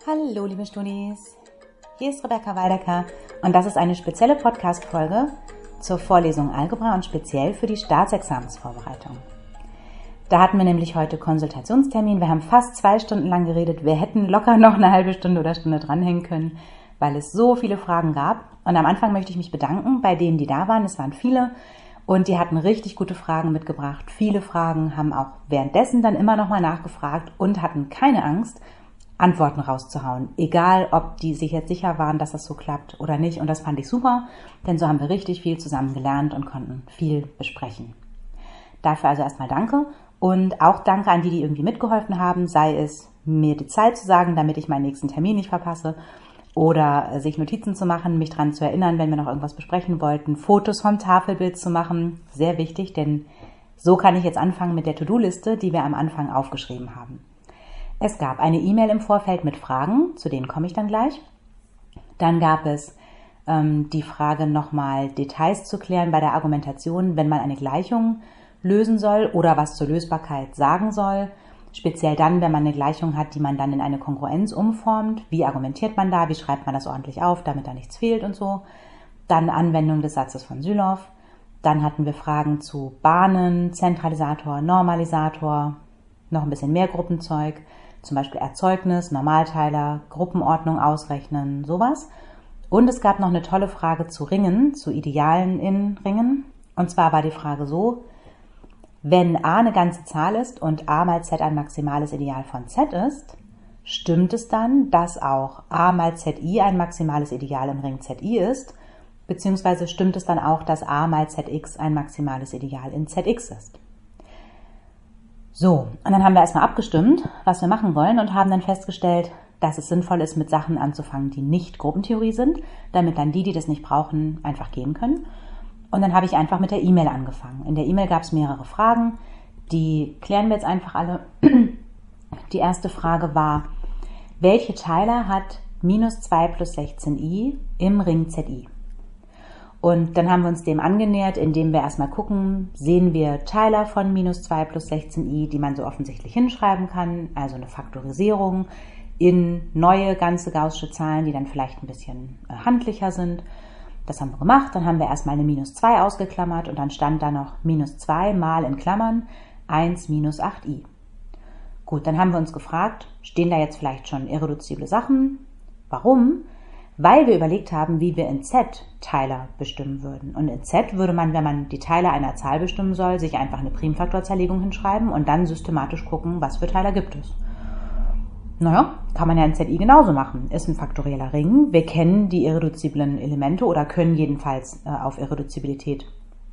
Hallo liebe Studis, hier ist Rebecca Waldecker und das ist eine spezielle Podcast-Folge zur Vorlesung Algebra und speziell für die Staatsexamensvorbereitung. Da hatten wir nämlich heute Konsultationstermin, wir haben fast 2 Stunden lang geredet, wir hätten locker noch eine halbe Stunde oder Stunde dranhängen können, weil es so viele Fragen gab. Und am Anfang möchte ich mich bedanken bei denen, die da waren, es waren viele und die hatten richtig gute Fragen mitgebracht. Viele Fragen haben auch währenddessen dann immer nochmal nachgefragt und hatten keine Angst, Antworten rauszuhauen, egal ob die sich jetzt sicher waren, dass das so klappt oder nicht. Und das fand ich super, denn so haben wir richtig viel zusammen gelernt und konnten viel besprechen. Dafür also erstmal danke und auch danke an die, die irgendwie mitgeholfen haben, sei es mir die Zeit zu sagen, damit ich meinen nächsten Termin nicht verpasse oder sich Notizen zu machen, mich dran zu erinnern, wenn wir noch irgendwas besprechen wollten, Fotos vom Tafelbild zu machen, sehr wichtig, denn so kann ich jetzt anfangen mit der To-Do-Liste, die wir am Anfang aufgeschrieben haben. Es gab eine E-Mail im Vorfeld mit Fragen, zu denen komme ich dann gleich. Dann gab es die Frage, nochmal Details zu klären bei der Argumentation, wenn man eine Gleichung lösen soll oder was zur Lösbarkeit sagen soll. Speziell dann, wenn man eine Gleichung hat, die man dann in eine Kongruenz umformt. Wie argumentiert man da? Wie schreibt man das ordentlich auf, damit da nichts fehlt und so. Dann Anwendung des Satzes von Sylow. Dann hatten wir Fragen zu Bahnen, Zentralisator, Normalisator, noch ein bisschen mehr Gruppenzeug. Zum Beispiel Erzeugnis, Normalteiler, Gruppenordnung ausrechnen, sowas. Und es gab noch eine tolle Frage zu Ringen, zu Idealen in Ringen. Und zwar war die Frage so, wenn a eine ganze Zahl ist und a mal z ein maximales Ideal von z ist, stimmt es dann, dass auch a mal zi ein maximales Ideal im Ring zi ist, beziehungsweise stimmt es dann auch, dass a mal zx ein maximales Ideal in zx ist? So, und dann haben wir erstmal abgestimmt, was wir machen wollen und haben dann festgestellt, dass es sinnvoll ist, mit Sachen anzufangen, die nicht Gruppentheorie sind, damit dann die das nicht brauchen, einfach gehen können. Und dann habe ich einfach mit der E-Mail angefangen. In der E-Mail gab es mehrere Fragen, die klären wir jetzt einfach alle. Die erste Frage war, welche Teiler hat minus 2 plus 16i im Ring zi? Und dann haben wir uns dem angenähert, indem wir erstmal gucken, sehen wir Teiler von minus 2 plus 16i, die man so offensichtlich hinschreiben kann, also eine Faktorisierung in neue ganze gaußsche Zahlen, die dann vielleicht ein bisschen handlicher sind. Das haben wir gemacht, dann haben wir erstmal eine minus 2 ausgeklammert und dann stand da noch minus 2 mal in Klammern 1 minus 8i. Gut, dann haben wir uns gefragt, stehen da jetzt vielleicht schon irreduzible Sachen? Warum? Weil wir überlegt haben, wie wir in Z Teiler bestimmen würden. Und in Z würde man, wenn man die Teiler einer Zahl bestimmen soll, sich einfach eine Primfaktorzerlegung hinschreiben und dann systematisch gucken, was für Teiler gibt es. Naja, kann man ja in ZI genauso machen. Ist ein faktorieller Ring. Wir kennen die irreduziblen Elemente oder können jedenfalls auf Irreduzibilität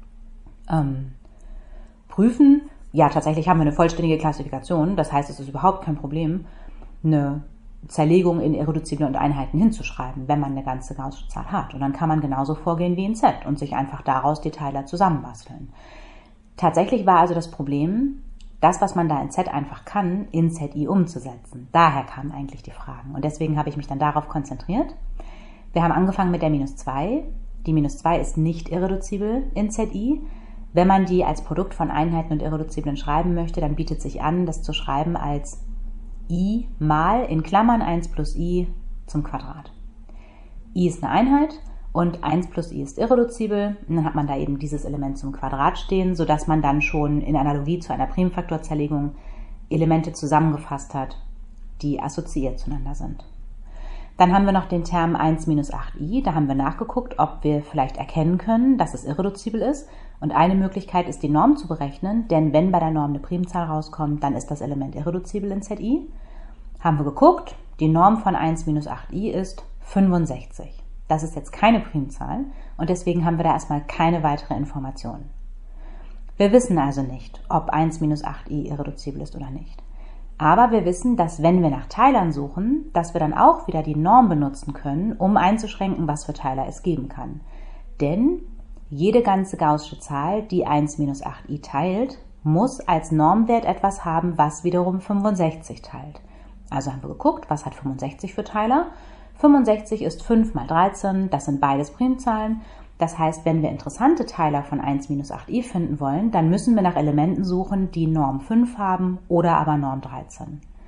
prüfen. Ja, tatsächlich haben wir eine vollständige Klassifikation. Das heißt, es ist überhaupt kein Problem, eine Zerlegung in irreduzible und Einheiten hinzuschreiben, wenn man eine ganze gaußsche Zahl hat. Und dann kann man genauso vorgehen wie in Z und sich einfach daraus die Teiler zusammenbasteln. Tatsächlich war also das Problem, das, was man da in Z einfach kann, in ZI umzusetzen. Daher kamen eigentlich die Fragen. Und deswegen habe ich mich dann darauf konzentriert. Wir haben angefangen mit der minus 2. Die minus 2 ist nicht irreduzibel in ZI. Wenn man die als Produkt von Einheiten und Irreduziblen schreiben möchte, dann bietet sich an, das zu schreiben als i mal in Klammern 1 plus i zum Quadrat. I ist eine Einheit und 1 plus i ist irreduzibel. Und dann hat man da eben dieses Element zum Quadrat stehen, sodass man dann schon in Analogie zu einer Primfaktorzerlegung Elemente zusammengefasst hat, die assoziiert zueinander sind. Dann haben wir noch den Term 1 minus 8i. Da haben wir nachgeguckt, ob wir vielleicht erkennen können, dass es irreduzibel ist. Und eine Möglichkeit ist, die Norm zu berechnen, denn wenn bei der Norm eine Primzahl rauskommt, dann ist das Element irreduzibel in ZI. Haben wir geguckt, die Norm von 1 minus 8i ist 65. Das ist jetzt keine Primzahl und deswegen haben wir da erstmal keine weitere Information. Wir wissen also nicht, ob 1 minus 8i irreduzibel ist oder nicht. Aber wir wissen, dass wenn wir nach Teilern suchen, dass wir dann auch wieder die Norm benutzen können, um einzuschränken, was für Teiler es geben kann. Denn jede ganze gaußsche Zahl, die 1 minus 8i teilt, muss als Normwert etwas haben, was wiederum 65 teilt. Also haben wir geguckt, was hat 65 für Teiler? 65 ist 5 mal 13, das sind beides Primzahlen. Das heißt, wenn wir interessante Teiler von 1 minus 8i finden wollen, dann müssen wir nach Elementen suchen, die Norm 5 haben oder aber Norm 13.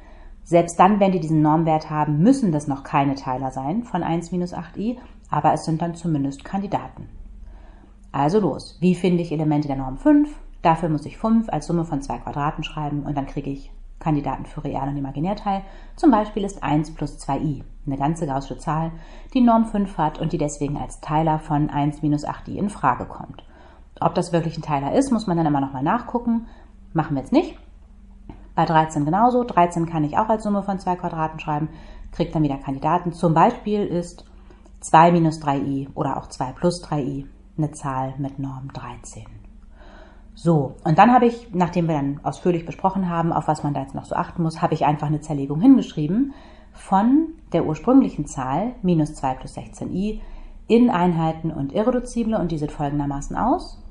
Selbst dann, wenn die diesen Normwert haben, müssen das noch keine Teiler sein von 1 minus 8i, aber es sind dann zumindest Kandidaten. Also los, wie finde ich Elemente der Norm 5? Dafür muss ich 5 als Summe von 2 Quadraten schreiben und dann kriege ich Kandidaten für Real- und Imaginärteil. Zum Beispiel ist 1 plus 2i eine ganze gaußsche Zahl, die Norm 5 hat und die deswegen als Teiler von 1 minus 8i in Frage kommt. Ob das wirklich ein Teiler ist, muss man dann immer nochmal nachgucken. Machen wir jetzt nicht. Bei 13 genauso. 13 kann ich auch als Summe von 2 Quadraten schreiben, kriegt dann wieder Kandidaten. Zum Beispiel ist 2 minus 3i oder auch 2 plus 3i eine Zahl mit Norm 13. So, und dann habe ich, nachdem wir dann ausführlich besprochen haben, auf was man da jetzt noch so achten muss, habe ich einfach eine Zerlegung hingeschrieben von der ursprünglichen Zahl minus 2 plus 16i in Einheiten und Irreduzible und die sieht folgendermaßen aus.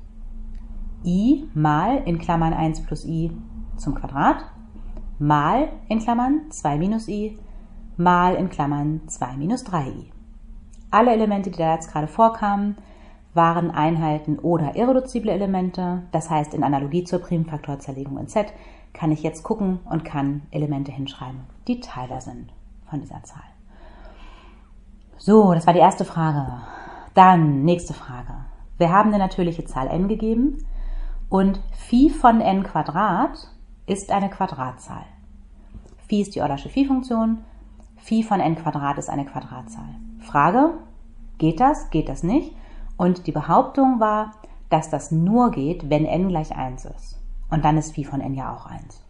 I mal in Klammern 1 plus i zum Quadrat mal in Klammern 2 minus i mal in Klammern 2 minus 3i. Alle Elemente, die da jetzt gerade vorkamen, waren Einheiten oder irreduzible Elemente. Das heißt, in Analogie zur Primfaktorzerlegung in Z kann ich jetzt gucken und kann Elemente hinschreiben, die Teiler sind von dieser Zahl. So, das war die erste Frage. Dann, nächste Frage. Wir haben eine natürliche Zahl n gegeben und Phi von n Quadrat ist eine Quadratzahl. Phi ist die Eulersche Phi-Funktion. Phi von n Quadrat ist eine Quadratzahl. Frage, geht das? Geht das nicht? Und die Behauptung war, dass das nur geht, wenn n gleich 1 ist. Und dann ist Phi von n ja auch 1.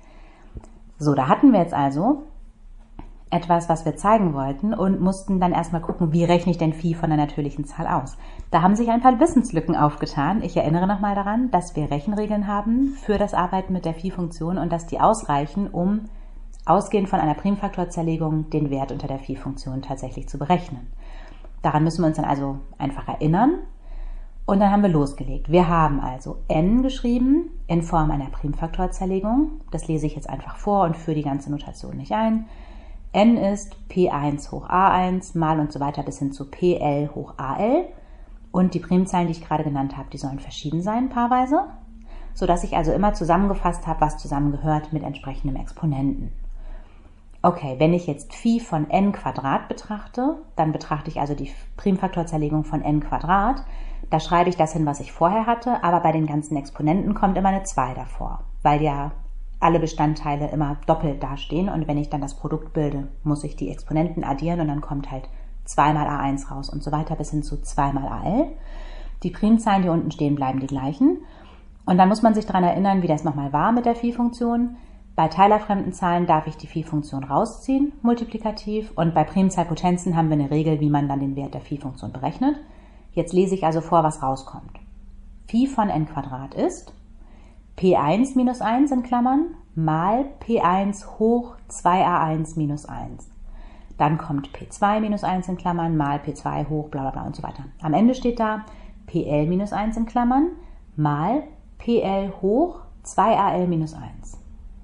So, da hatten wir jetzt also etwas, was wir zeigen wollten und mussten dann erstmal gucken, wie rechne ich denn Phi von einer natürlichen Zahl aus. Da haben sich ein paar Wissenslücken aufgetan. Ich erinnere nochmal daran, dass wir Rechenregeln haben für das Arbeiten mit der Phi-Funktion und dass die ausreichen, um ausgehend von einer Primfaktorzerlegung den Wert unter der Phi-Funktion tatsächlich zu berechnen. Daran müssen wir uns dann also einfach erinnern und dann haben wir losgelegt. Wir haben also n geschrieben in Form einer Primfaktorzerlegung. Das lese ich jetzt einfach vor und führe die ganze Notation nicht ein. n ist p1 hoch a1 mal und so weiter bis hin zu pl hoch al. Und die Primzahlen, die ich gerade genannt habe, die sollen verschieden sein, paarweise, sodass ich also immer zusammengefasst habe, was zusammengehört mit entsprechendem Exponenten. Okay, wenn ich jetzt Phi von n Quadrat betrachte, dann betrachte ich also die Primfaktorzerlegung von n Quadrat. Da schreibe ich das hin, was ich vorher hatte, aber bei den ganzen Exponenten kommt immer eine 2 davor, weil ja alle Bestandteile immer doppelt dastehen und wenn ich dann das Produkt bilde, muss ich die Exponenten addieren und dann kommt halt 2 mal a1 raus und so weiter bis hin zu 2 mal al. Die Primzahlen, die unten stehen, bleiben die gleichen. Und dann muss man sich daran erinnern, wie das nochmal war mit der Phi-Funktion. Bei teilerfremden Zahlen darf ich die Phi-Funktion rausziehen, multiplikativ, und bei Primzahlpotenzen haben wir eine Regel, wie man dann den Wert der Phi-Funktion berechnet. Jetzt lese ich also vor, was rauskommt. Phi von n Quadrat ist p1 minus 1 in Klammern mal p1 hoch 2a1 minus 1. Dann kommt p2 minus 1 in Klammern mal p2 hoch bla bla bla und so weiter. Am Ende steht da pl minus 1 in Klammern mal pl hoch 2al minus 1.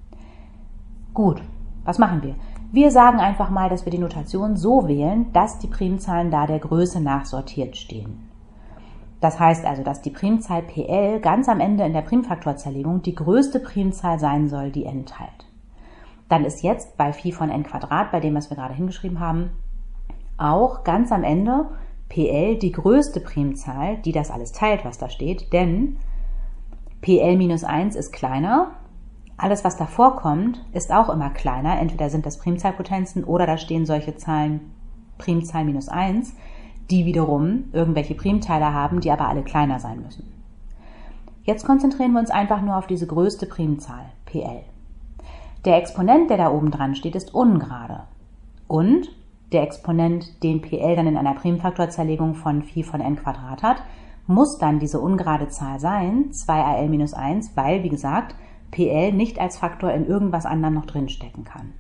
Gut, was machen wir? Wir sagen einfach mal, dass wir die Notation so wählen, dass die Primzahlen da der Größe nach sortiert stehen. Das heißt also, dass die Primzahl PL ganz am Ende in der Primfaktorzerlegung die größte Primzahl sein soll, die n teilt. Dann ist jetzt bei Phi von n Quadrat, bei dem, was wir gerade hingeschrieben haben, auch ganz am Ende PL die größte Primzahl, die das alles teilt, was da steht, denn PL minus 1 ist kleiner. Alles, was davor kommt, ist auch immer kleiner. Entweder sind das Primzahlpotenzen oder da stehen solche Zahlen Primzahl minus 1, die wiederum irgendwelche Primteiler haben, die aber alle kleiner sein müssen. Jetzt konzentrieren wir uns einfach nur auf diese größte Primzahl, PL. Der Exponent, der da oben dran steht, ist ungerade. Und der Exponent, den PL dann in einer Primfaktorzerlegung von Phi von n Quadrat hat, muss dann diese ungerade Zahl sein, 2al minus 1, weil, wie gesagt, PL nicht als Faktor in irgendwas anderem noch drinstecken kann.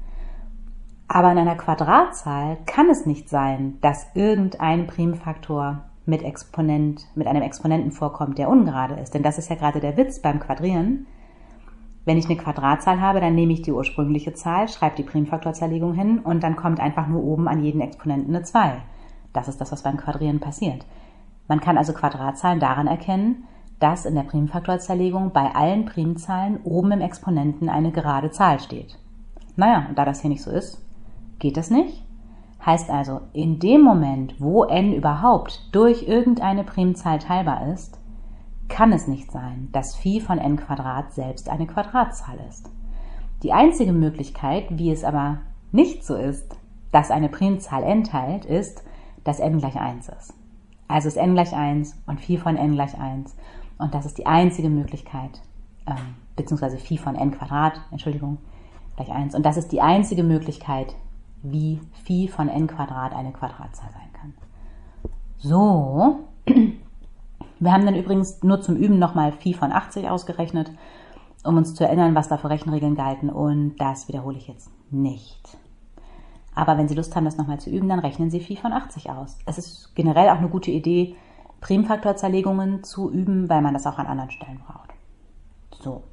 Aber in einer Quadratzahl kann es nicht sein, dass irgendein Primfaktor mit einem Exponenten vorkommt, der ungerade ist. Denn das ist ja gerade der Witz beim Quadrieren. Wenn ich eine Quadratzahl habe, dann nehme ich die ursprüngliche Zahl, schreibe die Primfaktorzerlegung hin und dann kommt einfach nur oben an jeden Exponenten eine 2. Das ist das, was beim Quadrieren passiert. Man kann also Quadratzahlen daran erkennen, dass in der Primfaktorzerlegung bei allen Primzahlen oben im Exponenten eine gerade Zahl steht. Naja, und da das hier nicht so ist, geht das nicht. Heißt also, in dem Moment, wo n überhaupt durch irgendeine Primzahl teilbar ist, kann es nicht sein, dass phi von n Quadrat selbst eine Quadratzahl ist. Die einzige Möglichkeit, wie es aber nicht so ist, dass eine Primzahl n teilt, ist, dass n gleich 1 ist. Also ist n gleich 1 und phi von n gleich 1. Und das ist die einzige Möglichkeit, beziehungsweise phi von n Quadrat, gleich 1. Und das ist die einzige Möglichkeit, wie phi von n Quadrat eine Quadratzahl sein kann. So, wir haben dann übrigens nur zum Üben nochmal phi von 80 ausgerechnet, um uns zu erinnern, was da für Rechenregeln galten, und das wiederhole ich jetzt nicht. Aber wenn Sie Lust haben, das nochmal zu üben, dann rechnen Sie phi von 80 aus. Es ist generell auch eine gute Idee, Primfaktorzerlegungen zu üben, weil man das auch an anderen Stellen braucht. So.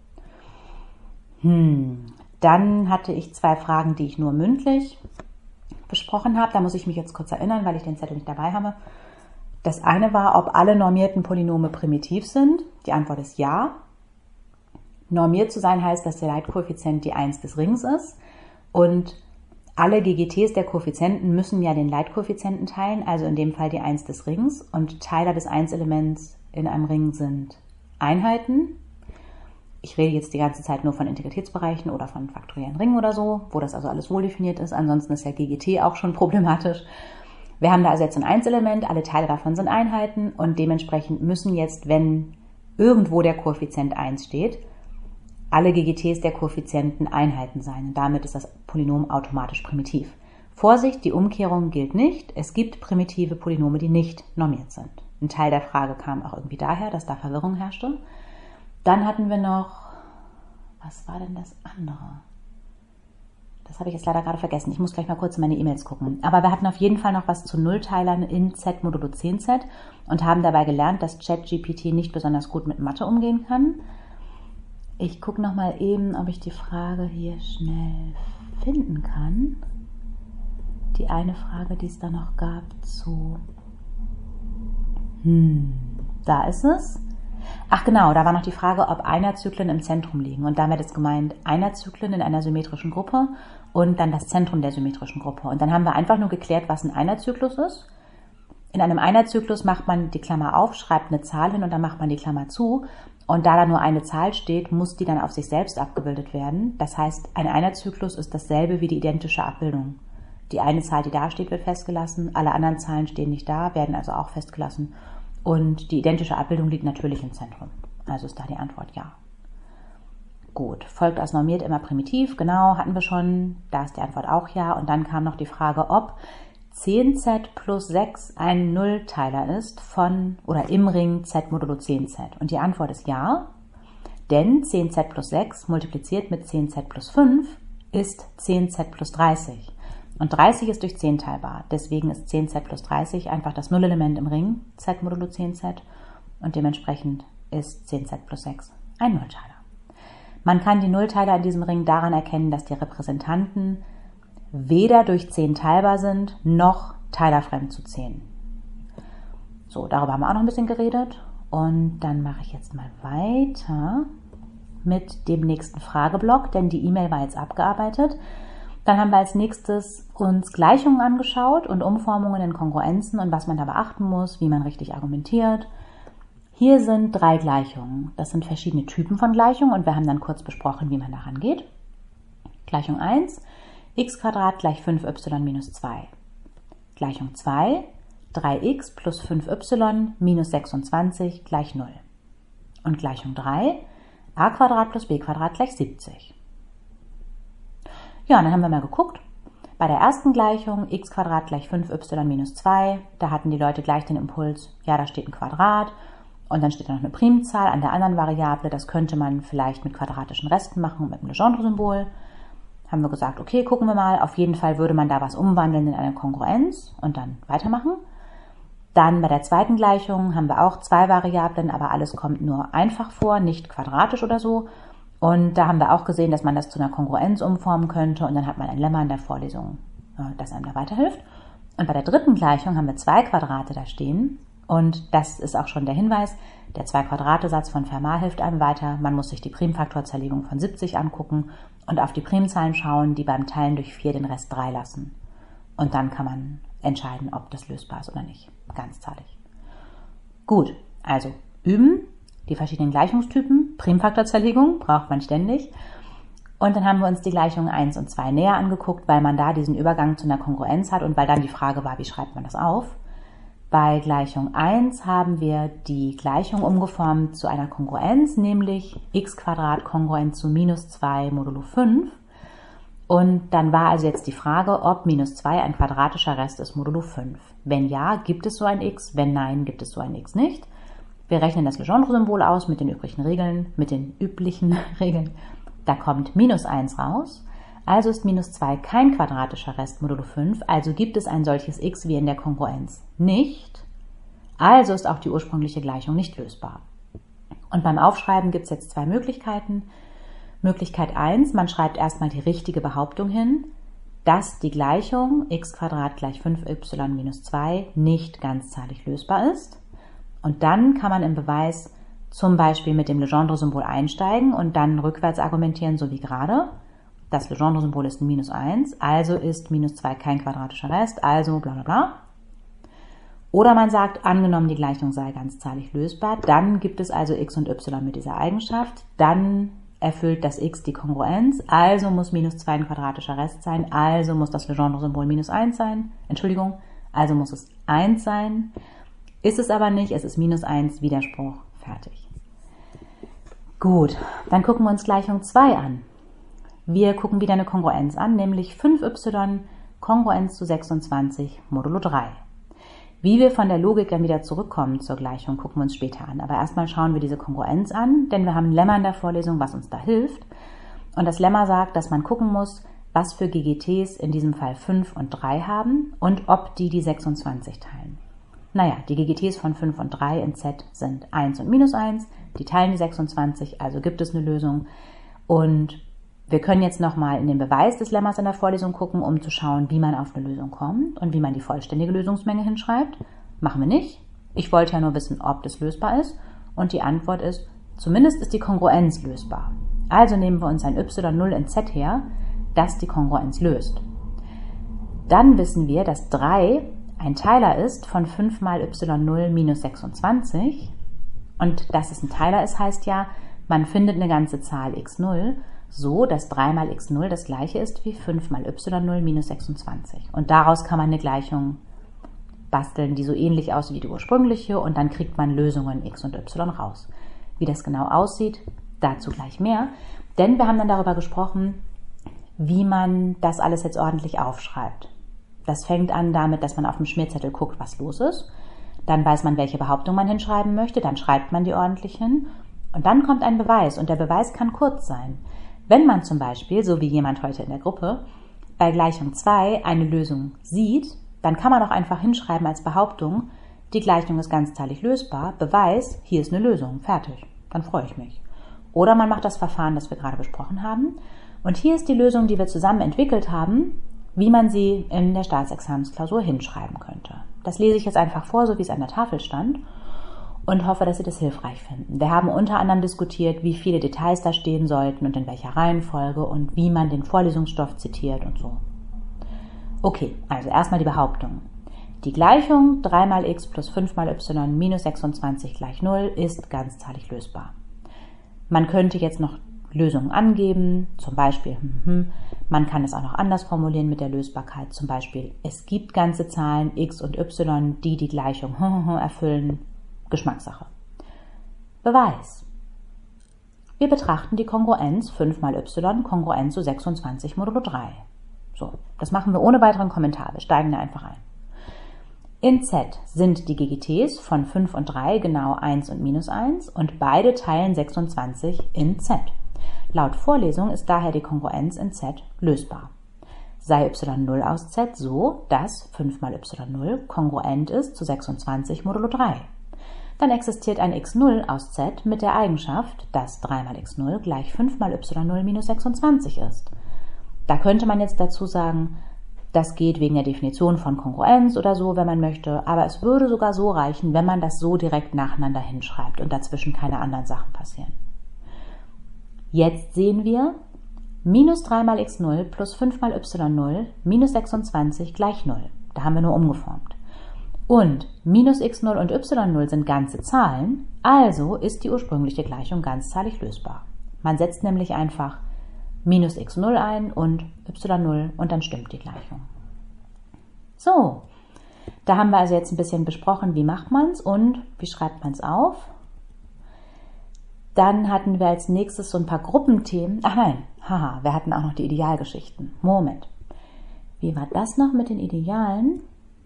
Dann hatte ich 2 Fragen, die ich nur mündlich besprochen habe. Da muss ich mich jetzt kurz erinnern, weil ich den Zettel nicht dabei habe. Das eine war, ob alle normierten Polynome primitiv sind. Die Antwort ist ja. Normiert zu sein heißt, dass der Leitkoeffizient die 1 des Rings ist. Und alle GGTs der Koeffizienten müssen ja den Leitkoeffizienten teilen, also in dem Fall die 1 des Rings. Und Teiler des 1-Elements in einem Ring sind Einheiten. Ich rede jetzt die ganze Zeit nur von Integritätsbereichen oder von faktoriellen Ringen oder so, wo das also alles wohl definiert ist. Ansonsten ist ja GGT auch schon problematisch. Wir haben da also jetzt ein 1-Element, alle Teile davon sind Einheiten und dementsprechend müssen jetzt, wenn irgendwo der Koeffizient 1 steht, alle GGTs der Koeffizienten Einheiten sein. Und damit ist das Polynom automatisch primitiv. Vorsicht, die Umkehrung gilt nicht. Es gibt primitive Polynome, die nicht normiert sind. Ein Teil der Frage kam auch irgendwie daher, dass da Verwirrung herrschte. Dann hatten wir noch, was war denn das andere? Das habe ich jetzt leider gerade vergessen. Ich muss gleich mal kurz in meine E-Mails gucken. Aber wir hatten auf jeden Fall noch was zu Nullteilern in Z modulo 10Z und haben dabei gelernt, dass ChatGPT nicht besonders gut mit Mathe umgehen kann. Ich gucke noch mal eben, ob ich die Frage hier schnell finden kann. Die eine Frage, die es da noch gab zu... Da ist es. Ach genau, da war noch die Frage, ob Einerzyklen im Zentrum liegen. Und damit ist gemeint Einerzyklen in einer symmetrischen Gruppe und dann das Zentrum der symmetrischen Gruppe. Und dann haben wir einfach nur geklärt, was ein Einerzyklus ist. In einem Einerzyklus macht man die Klammer auf, schreibt eine Zahl hin und dann macht man die Klammer zu. Und da nur eine Zahl steht, muss die dann auf sich selbst abgebildet werden. Das heißt, ein Einerzyklus ist dasselbe wie die identische Abbildung. Die eine Zahl, die da steht, wird festgelassen. Alle anderen Zahlen stehen nicht da, werden also auch festgelassen. Und die identische Abbildung liegt natürlich im Zentrum. Also ist da die Antwort ja. Gut, folgt aus normiert immer primitiv. Genau, hatten wir schon. Da ist die Antwort auch ja. Und dann kam noch die Frage, ob 10z plus 6 ein Nullteiler ist von oder im Ring Z modulo 10z. Und die Antwort ist ja, denn 10z plus 6 multipliziert mit 10z plus 5 ist 10z plus 30. Und 30 ist durch 10 teilbar. Deswegen ist 10z plus 30 einfach das Nullelement im Ring Z modulo 10z. Und dementsprechend ist 10z plus 6 ein Nullteiler. Man kann die Nullteiler in diesem Ring daran erkennen, dass die Repräsentanten weder durch 10 teilbar sind, noch teilerfremd zu 10. So, darüber haben wir auch noch ein bisschen geredet. Und dann mache ich jetzt mal weiter mit dem nächsten Frageblock, denn die E-Mail war jetzt abgearbeitet. Dann haben wir als nächstes uns Gleichungen angeschaut und Umformungen in Kongruenzen und was man da beachten muss, wie man richtig argumentiert. Hier sind 3 Gleichungen. Das sind verschiedene Typen von Gleichungen und wir haben dann kurz besprochen, wie man daran geht. Gleichung 1, x² gleich 5y minus 2. Gleichung 2, 3x plus 5y minus 26 gleich 0. Und Gleichung 3, a² plus b² gleich 70. Ja, und dann haben wir mal geguckt. Bei der ersten Gleichung x² gleich 5y minus 2, da hatten die Leute gleich den Impuls, ja, da steht ein Quadrat und dann steht da noch eine Primzahl an der anderen Variable. Das könnte man vielleicht mit quadratischen Resten machen, mit einem Legendre-Symbol. Haben wir gesagt, okay, gucken wir mal. Auf jeden Fall würde man da was umwandeln in eine Kongruenz und dann weitermachen. Dann bei der zweiten Gleichung haben wir auch 2 Variablen, aber alles kommt nur einfach vor, nicht quadratisch oder so. Und da haben wir auch gesehen, dass man das zu einer Kongruenz umformen könnte und dann hat man ein Lemma in der Vorlesung, das einem da weiterhilft. Und bei der dritten Gleichung haben wir 2 Quadrate da stehen und das ist auch schon der Hinweis, der 2-Quadrate-Satz von Fermat hilft einem weiter. Man muss sich die Primfaktorzerlegung von 70 angucken und auf die Primzahlen schauen, die beim Teilen durch 4 den Rest 3 lassen. Und dann kann man entscheiden, ob das lösbar ist oder nicht, ganzzahlig. Gut, also üben, die verschiedenen Gleichungstypen, Primfaktorzerlegung braucht man ständig. Und dann haben wir uns die Gleichungen 1 und 2 näher angeguckt, weil man da diesen Übergang zu einer Kongruenz hat und weil dann die Frage war, wie schreibt man das auf? Bei Gleichung 1 haben wir die Gleichung umgeformt zu einer Kongruenz, nämlich x² kongruent zu minus 2 modulo 5. Und dann war also jetzt die Frage, ob minus 2 ein quadratischer Rest ist modulo 5. Wenn ja, gibt es so ein x, wenn nein, gibt es so ein x nicht. Wir rechnen das Legendre-Symbol aus mit den üblichen Regeln. Da kommt minus 1 raus, also ist minus 2 kein quadratischer Rest modulo 5, also gibt es ein solches x wie in der Kongruenz nicht, also ist auch die ursprüngliche Gleichung nicht lösbar. Und beim Aufschreiben gibt es jetzt 2 Möglichkeiten. Möglichkeit 1, man schreibt erstmal die richtige Behauptung hin, dass die Gleichung x² gleich 5y minus 2 nicht ganzzahlig lösbar ist. Und dann kann man im Beweis zum Beispiel mit dem Legendre-Symbol einsteigen und dann rückwärts argumentieren, so wie gerade. Das Legendre-Symbol ist ein minus 1, also ist minus 2 kein quadratischer Rest, also bla bla bla. Oder man sagt, angenommen die Gleichung sei ganzzahlig lösbar, dann gibt es also x und y mit dieser Eigenschaft, dann erfüllt das x die Kongruenz, also muss minus 2 ein quadratischer Rest sein, also muss das Legendre-Symbol minus 1 sein, also muss es 1 sein. Ist es aber nicht, es ist minus 1, Widerspruch, fertig. Gut, dann gucken wir uns Gleichung 2 an. Wir gucken wieder eine Kongruenz an, nämlich 5y Kongruenz zu 26 modulo 3. Wie wir von der Logik dann wieder zurückkommen zur Gleichung, gucken wir uns später an. Aber erstmal schauen wir diese Kongruenz an, denn wir haben ein Lemma in der Vorlesung, was uns da hilft. Und das Lemma sagt, dass man gucken muss, was für GGTs in diesem Fall 5 und 3 haben und ob die 26 teilen. Naja, die GGTs von 5 und 3 in Z sind 1 und minus 1, die teilen die 26, also gibt es eine Lösung. Und wir können jetzt nochmal in den Beweis des Lemmas in der Vorlesung gucken, um zu schauen, wie man auf eine Lösung kommt und wie man die vollständige Lösungsmenge hinschreibt. Machen wir nicht. Ich wollte ja nur wissen, ob das lösbar ist. Und die Antwort ist, zumindest ist die Kongruenz lösbar. Also nehmen wir uns ein y0 in Z her, das die Kongruenz löst. Dann wissen wir, dass 3 ein Teiler ist von 5 mal y0 minus 26. Und dass es ein Teiler ist, heißt ja, man findet eine ganze Zahl x0, so dass 3 mal x0 das gleiche ist wie 5 mal y0 minus 26. Und daraus kann man eine Gleichung basteln, die so ähnlich aussieht wie die ursprüngliche, und dann kriegt man Lösungen x und y raus. Wie das genau aussieht, dazu gleich mehr. Denn wir haben dann darüber gesprochen, wie man das alles jetzt ordentlich aufschreibt. Das fängt an damit, dass man auf dem Schmierzettel guckt, was los ist. Dann weiß man, welche Behauptung man hinschreiben möchte. Dann schreibt man die ordentlich hin. Und dann kommt ein Beweis. Und der Beweis kann kurz sein. Wenn man zum Beispiel, so wie jemand heute in der Gruppe, bei Gleichung 2 eine Lösung sieht, dann kann man auch einfach hinschreiben als Behauptung, die Gleichung ist ganzzahlig lösbar. Beweis, hier ist eine Lösung. Fertig. Dann freue ich mich. Oder man macht das Verfahren, das wir gerade besprochen haben. Und hier ist die Lösung, die wir zusammen entwickelt haben, wie man sie in der Staatsexamensklausur hinschreiben könnte. Das lese ich jetzt einfach vor, so wie es an der Tafel stand, und hoffe, dass Sie das hilfreich finden. Wir haben unter anderem diskutiert, wie viele Details da stehen sollten und in welcher Reihenfolge und wie man den Vorlesungsstoff zitiert und so. Okay, also erstmal die Behauptung. Die Gleichung 3 mal x plus 5 mal y minus 26 gleich 0 ist ganzzahlig lösbar. Man könnte jetzt noch Lösungen angeben, zum Beispiel, man kann es auch noch anders formulieren mit der Lösbarkeit, zum Beispiel, es gibt ganze Zahlen x und y, die die Gleichung erfüllen, Geschmackssache. Beweis. Wir betrachten die Kongruenz 5 mal y kongruent zu 26 modulo 3. So, das machen wir ohne weiteren Kommentar, wir steigen da einfach ein. In Z sind die GGTs von 5 und 3 genau 1 und minus 1 und beide teilen 26 in Z. Laut Vorlesung ist daher die Kongruenz in Z lösbar. Sei y0 aus Z so, dass 5 mal y0 kongruent ist zu 26 modulo 3. Dann existiert ein x0 aus Z mit der Eigenschaft, dass 3 mal x0 gleich 5 mal y0 minus 26 ist. Da könnte man jetzt dazu sagen, das geht wegen der Definition von Kongruenz oder so, wenn man möchte, aber es würde sogar so reichen, wenn man das so direkt nacheinander hinschreibt und dazwischen keine anderen Sachen passieren. Jetzt sehen wir, minus 3 mal x0 plus 5 mal y0 minus 26 gleich 0. Da haben wir nur umgeformt. Und minus x0 und y0 sind ganze Zahlen, also ist die ursprüngliche Gleichung ganzzahlig lösbar. Man setzt nämlich einfach minus x0 ein und y0 und dann stimmt die Gleichung. So, da haben wir also jetzt ein bisschen besprochen, wie macht man es und wie schreibt man es auf. Dann hatten wir als nächstes so ein paar Gruppenthemen. Ach nein, wir hatten auch noch die Idealgeschichten. Moment, wie war das noch mit den Idealen?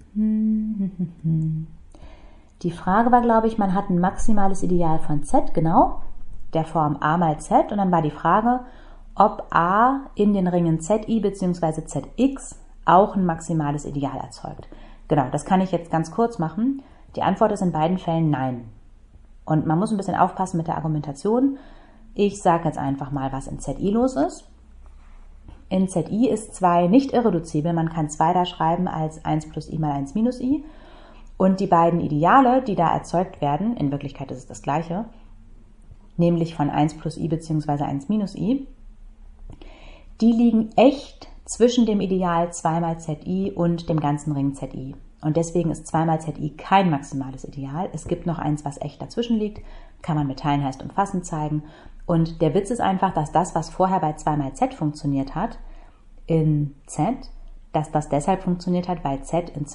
Die Frage war, glaube ich, man hat ein maximales Ideal von z, genau, der Form a mal z. Und dann war die Frage, ob a in den Ringen zi bzw. zx auch ein maximales Ideal erzeugt. Genau, das kann ich jetzt ganz kurz machen. Die Antwort ist in beiden Fällen nein. Und man muss ein bisschen aufpassen mit der Argumentation. Ich sage jetzt einfach mal, was in zi los ist. In zi ist 2 nicht irreduzibel. Man kann 2 da schreiben als 1 plus i mal 1 minus i. Und die beiden Ideale, die da erzeugt werden, in Wirklichkeit ist es das gleiche, nämlich von 1 plus i bzw. 1 minus i, die liegen echt zwischen dem Ideal 2 mal zi und dem ganzen Ring zi. Und deswegen ist 2 mal zi kein maximales Ideal. Es gibt noch eins, was echt dazwischen liegt, kann man mit Teilen heißt umfassen zeigen. Und der Witz ist einfach, dass das, was vorher bei 2 mal z funktioniert hat, in z, dass das deshalb funktioniert hat, weil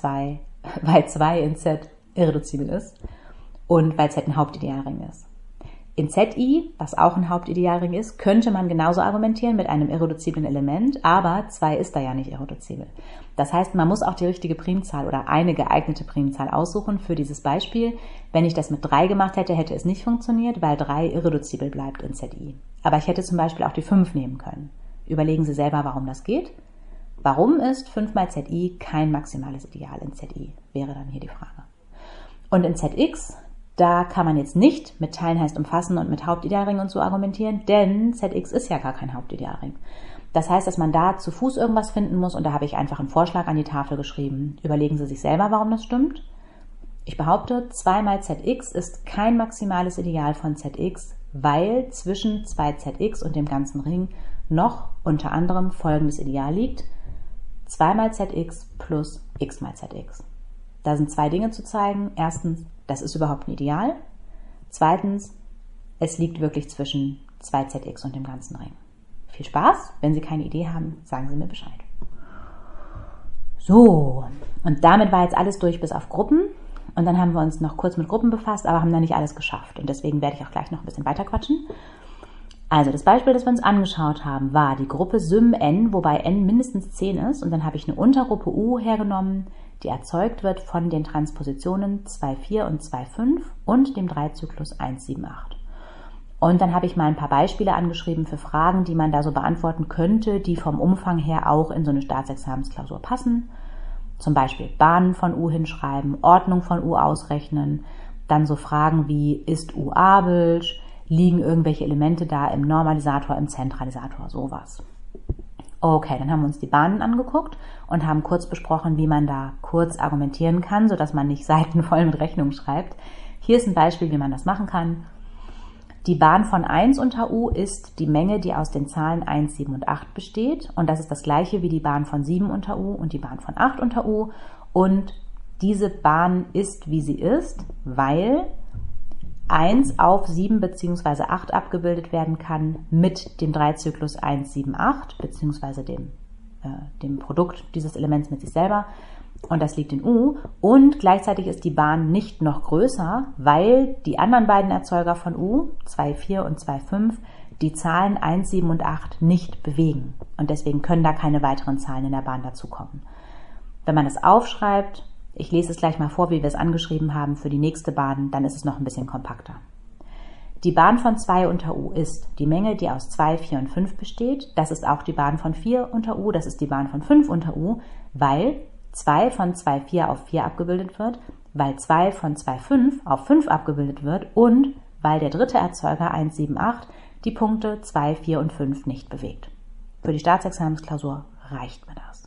2 in z irreduzibel ist und weil z ein Hauptidealring ist. In zi, was auch ein Hauptidealring ist, könnte man genauso argumentieren mit einem irreduziblen Element, aber 2 ist da ja nicht irreduzibel. Das heißt, man muss auch die richtige Primzahl oder eine geeignete Primzahl aussuchen für dieses Beispiel. Wenn ich das mit 3 gemacht hätte, hätte es nicht funktioniert, weil 3 irreduzibel bleibt in zi. Aber ich hätte zum Beispiel auch die 5 nehmen können. Überlegen Sie selber, warum das geht. Warum ist 5 mal zi kein maximales Ideal in zi? Wäre dann hier die Frage. Und in zx, da kann man jetzt nicht mit Teilen heißt umfassen und mit Hauptidealring und so argumentieren, denn zx ist ja gar kein Hauptidealring. Das heißt, dass man da zu Fuß irgendwas finden muss und da habe ich einfach einen Vorschlag an die Tafel geschrieben. Überlegen Sie sich selber, warum das stimmt. Ich behaupte, 2 mal zx ist kein maximales Ideal von zx, weil zwischen 2zx und dem ganzen Ring noch unter anderem folgendes Ideal liegt: 2 mal zx plus x mal zx. Da sind 2 Dinge zu zeigen. Erstens, das ist überhaupt ein Ideal. Zweitens, es liegt wirklich zwischen 2zx und dem ganzen Ring. Viel Spaß. Wenn Sie keine Idee haben, sagen Sie mir Bescheid. So, und damit war jetzt alles durch bis auf Gruppen. Und dann haben wir uns noch kurz mit Gruppen befasst, aber haben da nicht alles geschafft. Und deswegen werde ich auch gleich noch ein bisschen weiter quatschen. Also das Beispiel, das wir uns angeschaut haben, war die Gruppe Sym n, wobei n mindestens 10 ist. Und dann habe ich eine Untergruppe U hergenommen, die erzeugt wird von den Transpositionen 2,4 und 2,5 und dem Dreizyklus 1,7,8. Und dann habe ich mal ein paar Beispiele angeschrieben für Fragen, die man da so beantworten könnte, die vom Umfang her auch in so eine Staatsexamensklausur passen. Zum Beispiel Bahnen von U hinschreiben, Ordnung von U ausrechnen, dann so Fragen wie, ist U abelsch, liegen irgendwelche Elemente da im Normalisator, im Zentralisator, sowas. Okay, dann haben wir uns die Bahnen angeguckt und haben kurz besprochen, wie man da kurz argumentieren kann, sodass man nicht seitenvoll mit Rechnung schreibt. Hier ist ein Beispiel, wie man das machen kann. Die Bahn von 1 unter U ist die Menge, die aus den Zahlen 1, 7 und 8 besteht. Und das ist das gleiche wie die Bahn von 7 unter U und die Bahn von 8 unter U. Und diese Bahn ist, wie sie ist, weil 1 auf 7 bzw. 8 abgebildet werden kann mit dem Dreizyklus 1, 7, 8 bzw. dem Produkt dieses Elements mit sich selber. Und das liegt in U. Und gleichzeitig ist die Bahn nicht noch größer, weil die anderen beiden Erzeuger von U, 2,4 und 2,5, die Zahlen 1, 7 und 8 nicht bewegen. Und deswegen können da keine weiteren Zahlen in der Bahn dazukommen. Wenn man das aufschreibt, ich lese es gleich mal vor, wie wir es angeschrieben haben für die nächste Bahn, dann ist es noch ein bisschen kompakter. Die Bahn von 2 unter U ist die Menge, die aus 2, 4 und 5 besteht. Das ist auch die Bahn von 4 unter U, das ist die Bahn von 5 unter U, weil 2 von 2, 4 auf 4 abgebildet wird, weil 2 von 2, 5 auf 5 abgebildet wird und weil der dritte Erzeuger 1, 7, 8 die Punkte 2, 4 und 5 nicht bewegt. Für die Staatsexamensklausur reicht mir das.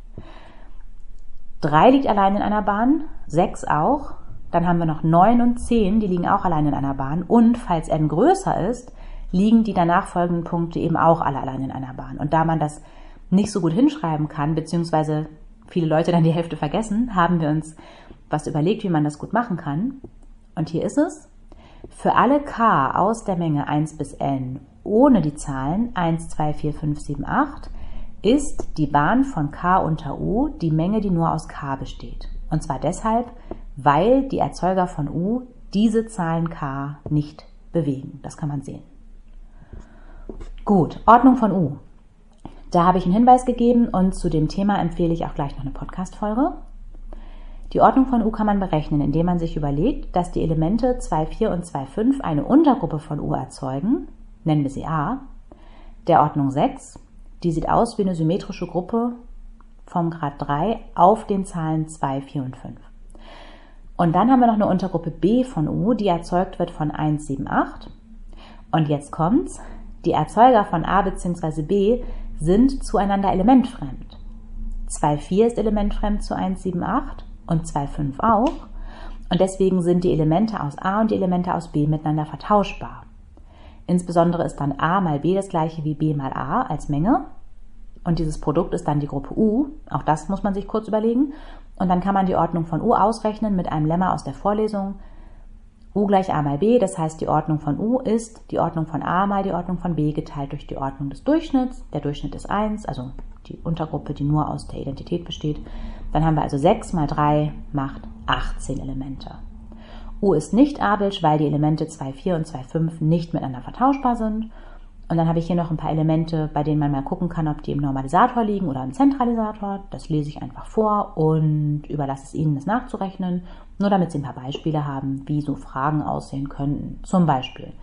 3 liegt allein in einer Bahn, 6 auch. Dann haben wir noch 9 und 10, die liegen auch allein in einer Bahn. Und falls n größer ist, liegen die danach folgenden Punkte eben auch alle allein in einer Bahn. Und da man das nicht so gut hinschreiben kann, beziehungsweise viele Leute dann die Hälfte vergessen, haben wir uns was überlegt, wie man das gut machen kann. Und hier ist es. Für alle k aus der Menge 1 bis n ohne die Zahlen 1, 2, 4, 5, 7, 8 ist die Bahn von k unter u die Menge, die nur aus k besteht. Und zwar deshalb, weil die Erzeuger von u diese Zahlen k nicht bewegen. Das kann man sehen. Gut, Ordnung von u. Da habe ich einen Hinweis gegeben und zu dem Thema empfehle ich auch gleich noch eine Podcast-Folge. Die Ordnung von u kann man berechnen, indem man sich überlegt, dass die Elemente 2, 4 und 2, 5 eine Untergruppe von u erzeugen, nennen wir sie a, der Ordnung 6, die sieht aus wie eine symmetrische Gruppe vom Grad 3 auf den Zahlen 2, 4 und 5. Und dann haben wir noch eine Untergruppe b von u, die erzeugt wird von 1, 7, 8. Und jetzt kommt's, die Erzeuger von a bzw. b sind zueinander elementfremd. 2, 4 ist elementfremd zu 1, 7, 8 und 2, 5 auch. Und deswegen sind die Elemente aus a und die Elemente aus b miteinander vertauschbar. Insbesondere ist dann a mal b das gleiche wie b mal a als Menge. Und dieses Produkt ist dann die Gruppe u. Auch das muss man sich kurz überlegen. Und dann kann man die Ordnung von u ausrechnen mit einem Lemma aus der Vorlesung. U gleich a mal b, das heißt die Ordnung von u ist die Ordnung von a mal die Ordnung von b geteilt durch die Ordnung des Durchschnitts. Der Durchschnitt ist 1, also die Untergruppe, die nur aus der Identität besteht. Dann haben wir also 6 mal 3 macht 18 Elemente. U ist nicht abelsch, weil die Elemente 2, 4 und 2, 5 nicht miteinander vertauschbar sind. Und dann habe ich hier noch ein paar Elemente, bei denen man mal gucken kann, ob die im Normalisator liegen oder im Zentralisator. Das lese ich einfach vor und überlasse es Ihnen, das nachzurechnen, nur damit Sie ein paar Beispiele haben, wie so Fragen aussehen könnten. Zum Beispiel,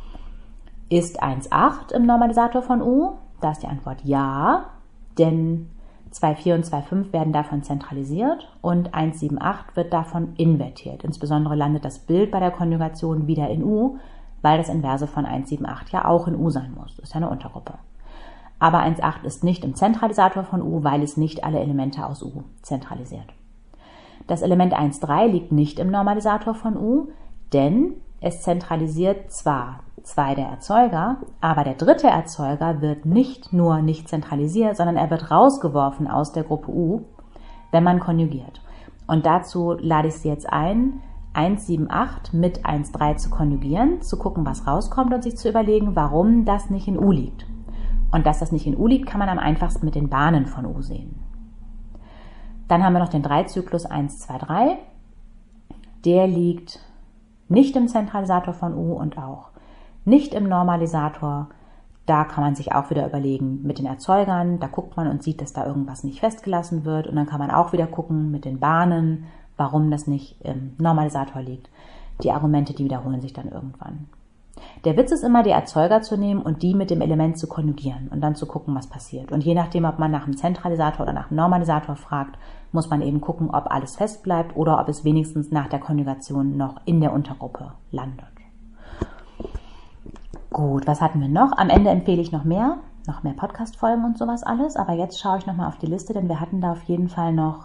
ist 1,8 im Normalisator von U? Da ist die Antwort ja, denn 2,4 und 2,5 werden davon zentralisiert und 1,7,8 wird davon invertiert. Insbesondere landet das Bild bei der Konjugation wieder in U, weil das Inverse von 1,7,8 ja auch in U sein muss. Das ist ja eine Untergruppe. Aber 1,8 ist nicht im Zentralisator von U, weil es nicht alle Elemente aus U zentralisiert. Das Element 1,3 liegt nicht im Normalisator von U, denn es zentralisiert zwar 2 der Erzeuger, aber der dritte Erzeuger wird nicht nur nicht zentralisiert, sondern er wird rausgeworfen aus der Gruppe U, wenn man konjugiert. Und dazu lade ich Sie jetzt ein, 1,7,8 mit 1,3 zu konjugieren, zu gucken, was rauskommt und sich zu überlegen, warum das nicht in U liegt. Und dass das nicht in U liegt, kann man am einfachsten mit den Bahnen von U sehen. Dann haben wir noch den 3-Zyklus 1, 2, 3. Der liegt nicht im Zentralisator von U und auch nicht im Normalisator. Da kann man sich auch wieder überlegen mit den Erzeugern. Da guckt man und sieht, dass da irgendwas nicht festgelassen wird. Und dann kann man auch wieder gucken mit den Bahnen, warum das nicht im Normalisator liegt. Die Argumente, die wiederholen sich dann irgendwann. Der Witz ist immer, die Erzeuger zu nehmen und die mit dem Element zu konjugieren und dann zu gucken, was passiert. Und je nachdem, ob man nach dem Zentralisator oder nach dem Normalisator fragt, muss man eben gucken, ob alles fest bleibt oder ob es wenigstens nach der Konjugation noch in der Untergruppe landet. Gut, was hatten wir noch? Am Ende empfehle ich noch mehr Podcast-Folgen und sowas alles. Aber jetzt schaue ich nochmal auf die Liste, denn wir hatten da auf jeden Fall noch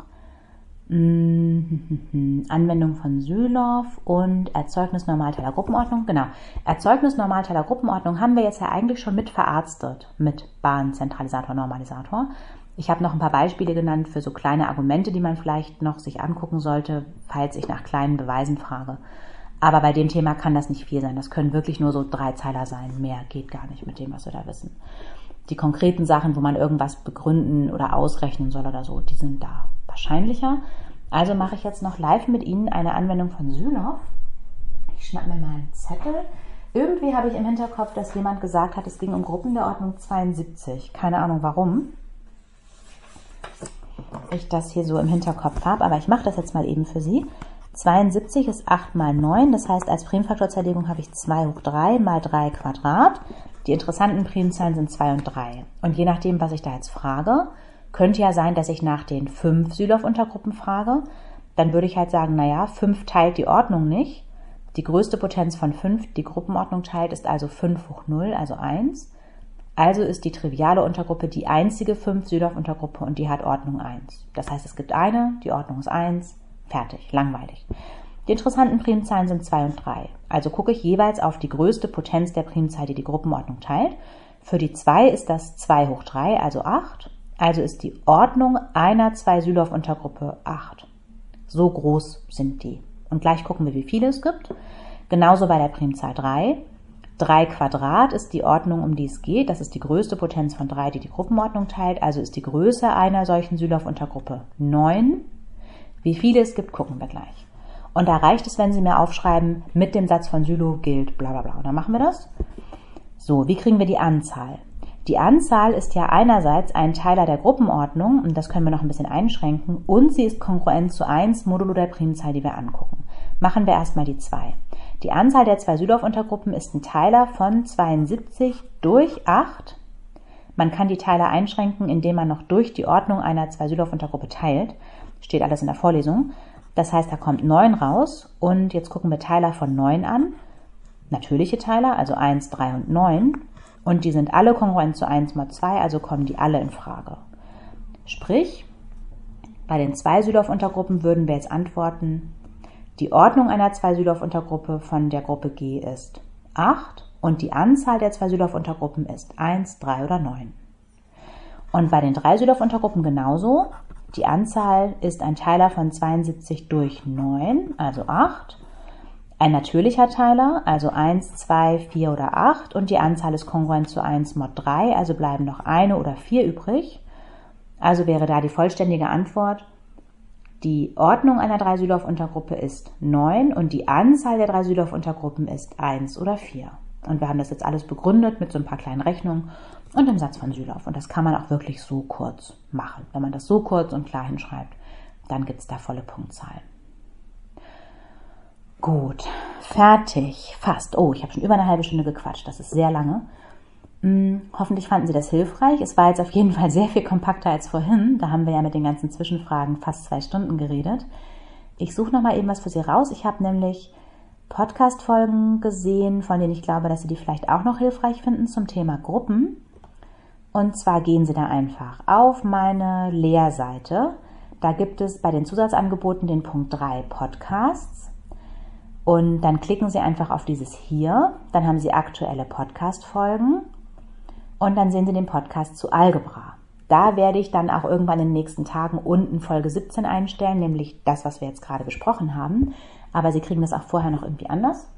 Anwendung von Sylow und Erzeugnis-Normalteiler Gruppenordnung. Genau, Erzeugnis-Normalteiler Gruppenordnung haben wir jetzt ja eigentlich schon mit verarztet, mit Bahn, Zentralisator, Normalisator. Ich habe noch ein paar Beispiele genannt für so kleine Argumente, die man vielleicht noch sich angucken sollte, falls ich nach kleinen Beweisen frage. Aber bei dem Thema kann das nicht viel sein. Das können wirklich nur so 3 Zeiler sein. Mehr geht gar nicht mit dem, was wir da wissen. Die konkreten Sachen, wo man irgendwas begründen oder ausrechnen soll oder so, die sind da wahrscheinlicher. Also mache ich jetzt noch live mit Ihnen eine Anwendung von Sylow. Ich schnappe mir mal einen Zettel. Irgendwie habe ich im Hinterkopf, dass jemand gesagt hat, es ging um Gruppen der Ordnung 72. Keine Ahnung warum ich das hier so im Hinterkopf habe, aber ich mache das jetzt mal eben für Sie. 72 ist 8 mal 9, das heißt, als Primfaktorzerlegung habe ich 2 hoch 3 mal 3 Quadrat. Die interessanten Primzahlen sind 2 und 3. Und je nachdem, was ich da jetzt frage, könnte ja sein, dass ich nach den 5 Sylow-Untergruppen frage. Dann würde ich halt sagen, naja, 5 teilt die Ordnung nicht. Die größte Potenz von 5, die Gruppenordnung teilt, ist also 5 hoch 0, also 1. Also ist die triviale Untergruppe die einzige 5 Sylow-Untergruppe und die hat Ordnung 1. Das heißt, es gibt eine, die Ordnung ist 1, fertig, langweilig. Die interessanten Primzahlen sind 2 und 3. Also gucke ich jeweils auf die größte Potenz der Primzahl, die die Gruppenordnung teilt. Für die 2 ist das 2 hoch 3, also 8. Also ist die Ordnung einer 2-Sylow-Untergruppe 8. So groß sind die. Und gleich gucken wir, wie viele es gibt. Genauso bei der Primzahl 3. 3 Quadrat ist die Ordnung, um die es geht. Das ist die größte Potenz von 3, die die Gruppenordnung teilt. Also ist die Größe einer solchen Sylow-Untergruppe 9. Wie viele es gibt, gucken wir gleich. Und da reicht es, wenn Sie mir aufschreiben, mit dem Satz von Sylow gilt bla bla bla. Und dann machen wir das. So, wie kriegen wir die Anzahl? Die Anzahl ist ja einerseits ein Teiler der Gruppenordnung, und das können wir noch ein bisschen einschränken, und sie ist kongruent zu 1 modulo der Primzahl, die wir angucken. Machen wir erstmal die 2. Die Anzahl der 2 Sylow-Untergruppen ist ein Teiler von 72 durch 8. Man kann die Teiler einschränken, indem man noch durch die Ordnung einer 2 Sylow-Untergruppe teilt. Steht alles in der Vorlesung. Das heißt, da kommt 9 raus, und jetzt gucken wir Teiler von 9 an. Natürliche Teiler, also 1, 3 und 9. Und die sind alle kongruent zu 1 mod 2, also kommen die alle in Frage. Sprich, bei den 2 Sylow-Untergruppen würden wir jetzt antworten, die Ordnung einer 2 Sylow-Untergruppe von der Gruppe G ist 8 und die Anzahl der 2 Sylow-Untergruppen ist 1, 3 oder 9. Und bei den 3 Sylow-Untergruppen genauso. Die Anzahl ist ein Teiler von 72 durch 9, also 8. Ein natürlicher Teiler, also 1, 2, 4 oder 8. Und die Anzahl ist kongruent zu 1 mod 3, also bleiben noch 1 oder 4 übrig. Also wäre da die vollständige Antwort, die Ordnung einer 3 Sylow-Untergruppe ist 9 und die Anzahl der 3 Sylow-Untergruppen ist 1 oder 4. Und wir haben das jetzt alles begründet mit so ein paar kleinen Rechnungen und dem Satz von Sylow. Und das kann man auch wirklich so kurz machen. Wenn man das so kurz und klar hinschreibt, dann gibt es da volle Punktzahlen. Gut, fertig, fast. Oh, ich habe schon über eine halbe Stunde gequatscht, das ist sehr lange. Hoffentlich fanden Sie das hilfreich. Es war jetzt auf jeden Fall sehr viel kompakter als vorhin. Da haben wir ja mit den ganzen Zwischenfragen fast 2 Stunden geredet. Ich suche nochmal eben was für Sie raus. Ich habe nämlich Podcast-Folgen gesehen, von denen ich glaube, dass Sie die vielleicht auch noch hilfreich finden zum Thema Gruppen. Und zwar gehen Sie da einfach auf meine Lehrseite. Da gibt es bei den Zusatzangeboten den Punkt 3 Podcasts. Und dann klicken Sie einfach auf dieses hier. Dann haben Sie aktuelle Podcast-Folgen. Und dann sehen Sie den Podcast zu Algebra. Da werde ich dann auch irgendwann in den nächsten Tagen unten Folge 17 einstellen, nämlich das, was wir jetzt gerade besprochen haben. Aber Sie kriegen das auch vorher noch irgendwie anders.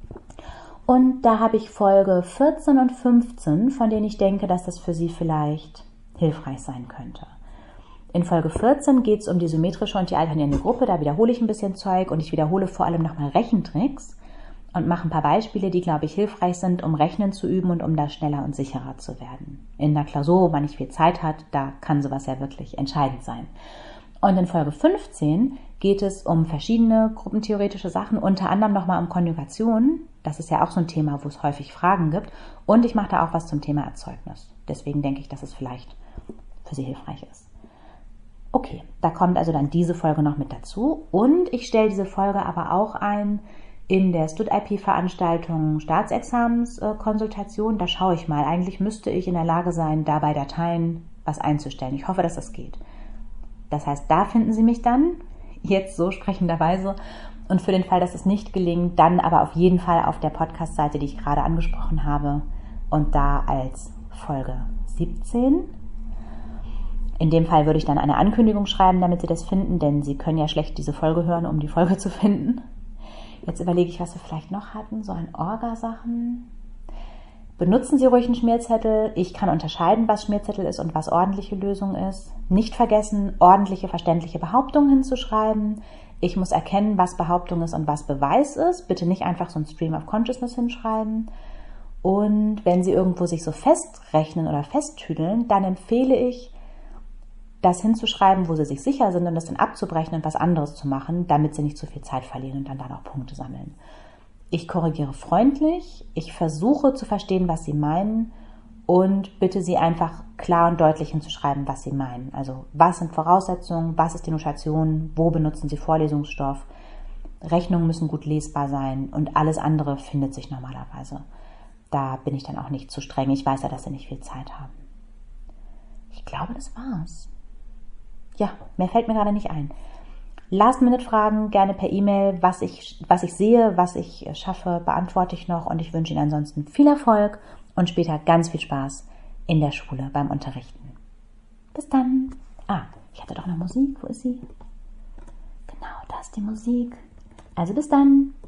Und da habe ich Folge 14 und 15, von denen ich denke, dass das für Sie vielleicht hilfreich sein könnte. In Folge 14 geht es um die symmetrische und die alternierende Gruppe. Da wiederhole ich ein bisschen Zeug und ich wiederhole vor allem nochmal Rechentricks und mache ein paar Beispiele, die, glaube ich, hilfreich sind, um Rechnen zu üben und um da schneller und sicherer zu werden. In der Klausur, wo man nicht viel Zeit hat, da kann sowas ja wirklich entscheidend sein. Und in Folge 15 geht es um verschiedene gruppentheoretische Sachen, unter anderem nochmal um Konjugation. Das ist ja auch so ein Thema, wo es häufig Fragen gibt. Und ich mache da auch was zum Thema Erzeugnis. Deswegen denke ich, dass es vielleicht für Sie hilfreich ist. Okay, da kommt also dann diese Folge noch mit dazu. Und ich stelle diese Folge aber auch ein in der StudIP-Veranstaltung Staatsexamenskonsultation. Da schaue ich mal. Eigentlich müsste ich in der Lage sein, da bei Dateien was einzustellen. Ich hoffe, dass das geht. Das heißt, da finden Sie mich dann, jetzt so sprechenderweise. Und für den Fall, dass es nicht gelingt, dann aber auf jeden Fall auf der Podcast-Seite, die ich gerade angesprochen habe. Und da als Folge 17. In dem Fall würde ich dann eine Ankündigung schreiben, damit Sie das finden, denn Sie können ja schlecht diese Folge hören, um die Folge zu finden. Jetzt überlege ich, was wir vielleicht noch hatten, so an Orga-Sachen. Benutzen Sie ruhig einen Schmierzettel. Ich kann unterscheiden, was Schmierzettel ist und was ordentliche Lösung ist. Nicht vergessen, ordentliche, verständliche Behauptungen hinzuschreiben. Ich muss erkennen, was Behauptung ist und was Beweis ist. Bitte nicht einfach so ein Stream of Consciousness hinschreiben. Und wenn Sie irgendwo sich so festrechnen oder festtüdeln, dann empfehle ich, das hinzuschreiben, wo Sie sich sicher sind und das dann abzubrechen und was anderes zu machen, damit Sie nicht zu viel Zeit verlieren und dann da noch Punkte sammeln. Ich korrigiere freundlich, ich versuche zu verstehen, was Sie meinen und bitte Sie einfach klar und deutlich hinzuschreiben, was Sie meinen. Also was sind Voraussetzungen, was ist die Notation, wo benutzen Sie Vorlesungsstoff, Rechnungen müssen gut lesbar sein und alles andere findet sich normalerweise. Da bin ich dann auch nicht zu streng. Ich weiß ja, dass Sie nicht viel Zeit haben. Ich glaube, das war's. Ja, mehr fällt mir gerade nicht ein. Last-Minute-Fragen gerne per E-Mail. Was ich sehe, was ich schaffe, beantworte ich noch. Und ich wünsche Ihnen ansonsten viel Erfolg und später ganz viel Spaß in der Schule beim Unterrichten. Bis dann. Ich hatte doch noch Musik. Wo ist sie? Genau, da ist die Musik. Also bis dann.